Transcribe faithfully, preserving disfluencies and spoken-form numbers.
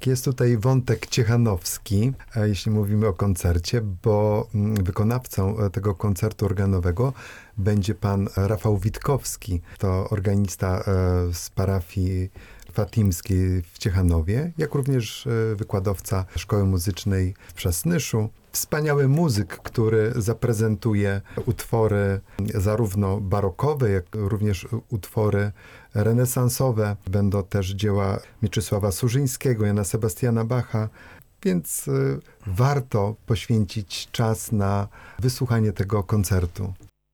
Jest tutaj wątek ciechanowski, e, jeśli mówimy o koncercie, bo mm, wykonawcą e, tego koncertu organowego będzie pan Rafał Witkowski. To organista e, z parafii fatimskiej w Ciechanowie, jak również e, wykładowca Szkoły Muzycznej w Przasnyszu. Wspaniały muzyk, który zaprezentuje utwory zarówno barokowe, jak również utwory renesansowe. Będą też dzieła Mieczysława Surzyńskiego, Jana Sebastiana Bacha, więc y, warto poświęcić czas na wysłuchanie tego koncertu.